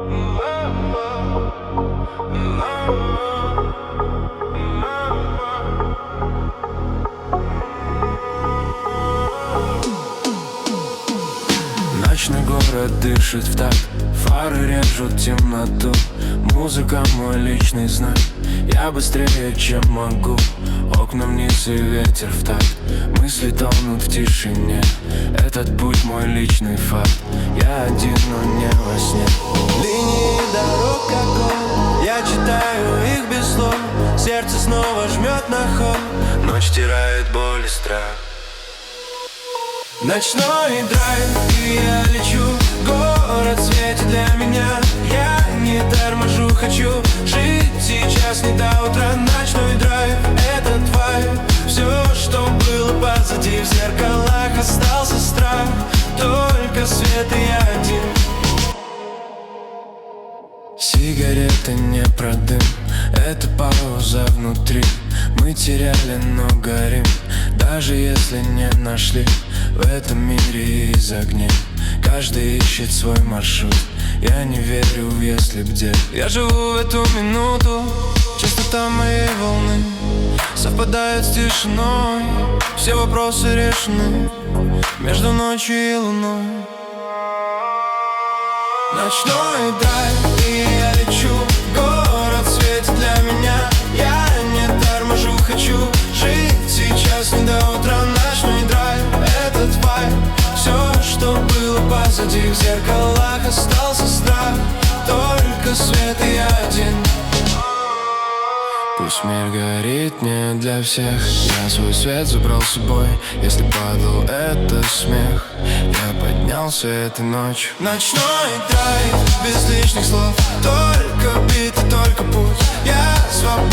Ночной город дышит в такт, фары режут темноту. Музыка мой личный знак, я быстрее, чем могу. Окна вниз и ветер в такт, мысли тонут в тишине. Этот путь мой личный факт, я один, но не во сне. Линии дорог как он, я читаю их без слов. Сердце снова жмет на ход, ночь стирает боль и страх. Ночной драйв, и я лечу. Город светит для меня, я не торможу, хочу жить сейчас не до утра. Ночной драйв, это твой. Все, что было позади, в зеркалах остался страх. Только свет и я один. Сигареты не про дым, это пауза внутри. Мы теряли, но горим, даже если не нашли. В этом мире из огней каждый ищет свой маршрут. Я не верю в если б где. Я живу в эту минуту, частота моей волны совпадает с тишиной. Все вопросы решены между ночью и луной. Ночной драйв, и я лечу. Город светит для меня, я не торможу, хочу жить сейчас не до утра. Ночной драйв, этот вайб. Все, что было позади, в зеркалах остался страх. Только свет и я один. Пусть мир горит не для всех, я свой свет забрал с собой. Если падал это смех, я поднялся этой ночью. Ночной драйв, без лишних слов, только бит и только путь. Я свободен.